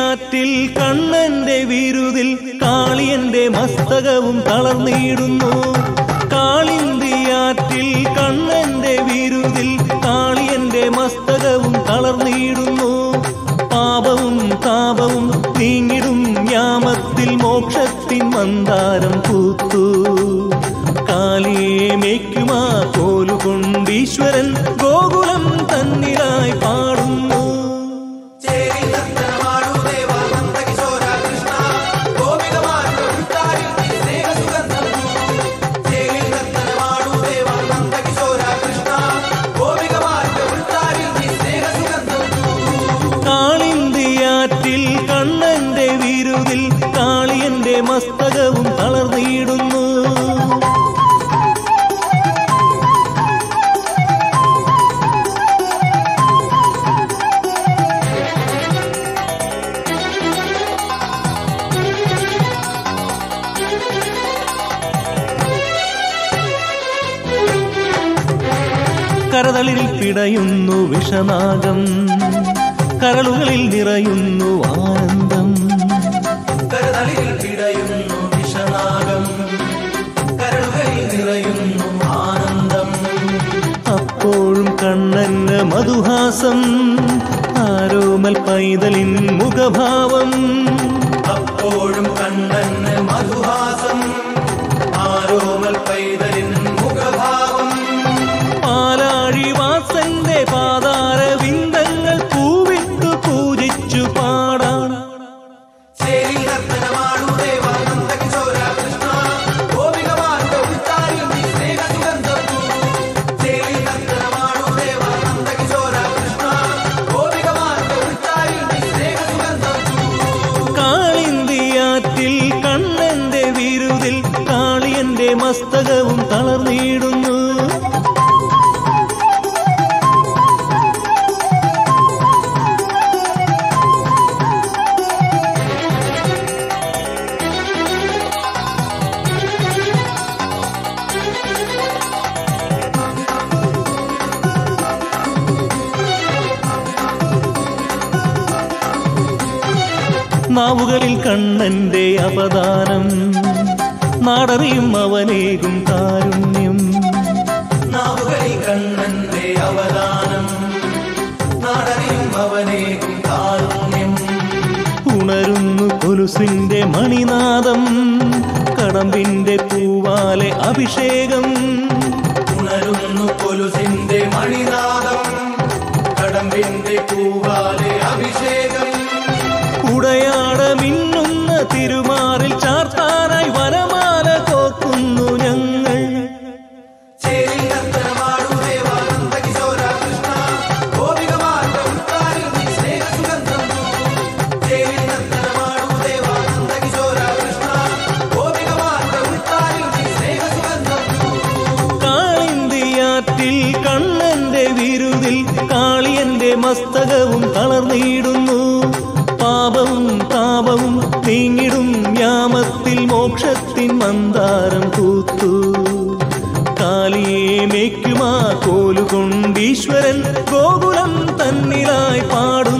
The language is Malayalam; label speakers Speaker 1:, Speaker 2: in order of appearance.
Speaker 1: കാളിന്തിയാറ്റിൽ കണ്ണന്റെ വിരുതിൽ കാളിയന്റെ മസ്തകവും തളർന്നിടുന്നു. കാളിന്തിയാറ്റിൽ കണ്ണന്റെ വിരുതിൽ കാളിയന്റെ മസ്തകവും തളർന്നിടുന്നു. പാപവും താപവും നീങ്ങിടും യാമത്തിൽ മോക്ഷത്തിൻ മന്ദാരം പൂത്തു. കാളിയെ മേയ്ക്കുമാ കോലുകൊണ്ടീശ്വരൻ ഗോകുലം തന്നിലായി പാടുന്നു. കാളിന്തിയാറ്റിൽ കണ്ണന്റെ വിരുതിൽ കാളിയന്റെ മസ്തകവും തളർന്നിടുന്നു. കരതളിൽ പിടയുന്നു വിഷനാഗം, കരളുകളിൽ നിറയുന്നു ആനന്ദം.
Speaker 2: കരതളിൽ പിടയുന്നു വിഷനാഗം, കരളുകളിൽ നിറയുന്നു ആനന്ദം.
Speaker 1: അപ്പോഴും കണ്ണന് മധുഹാസം, ആരോമൽ പൈതലിൻ മുഖഭാവം.
Speaker 2: അപ്പോഴും കണ്ണന് മധുഹാസം, ആരോമൽ പൈതലിൻ മുഖഭാവം.
Speaker 1: പാലാഴിവാസന്റെ പാതാരവിന്ദങ്ങൾ പൂവിട്ടു പൂജിച്ചു പാടാൻ. കാളിന്തിയാറ്റിൽ കണ്ണന്റെ വിരുതിൽ കാളിയന്റെ മസ്തകവും തളർന്നിടുന്നു. നാവുകളിൽ കണ്ണന്റെ അവതാരം, നാടറിയും അവനേകും കാരുണ്യം.
Speaker 2: നാവുകളിൽ കണ്ണന്റെ അവതാരം, നാടറിയും അവനേകും കാരുണ്യം.
Speaker 1: ഉണരുന്നു കൊലുസിന്റെ മണിനാദം, കടമ്പിന്റെ പൂവാലെ അഭിഷേകം.
Speaker 2: ഉണരുന്നു കൊലുസിന്റെ മണിനാദം, കടമ്പിന്റെ പൂവാലെ അഭിഷേകം.
Speaker 1: ഉടയാട മിന്നുന്ന തിരുമാറിൽ ചാർത്താനായി വനമാല കോക്കുന്നു ഞങ്ങൾ. കാളിന്തിയാറ്റിൽ കണ്ണന്റെ വിരുതിൽ കാളിയന്റെ മസ്തകവും തളർന്നിടുന്നു. പാപവും താപവും നീങ്ങിടും യാമത്തിൽ മോക്ഷത്തിൻ മന്ദാരം പൂത്തു. കാളിയെ മേയ്ക്കുമാ കോലുകൊണ്ടീശ്വരൻ ഗോകുലം തന്നിലായി പാടുന്നു.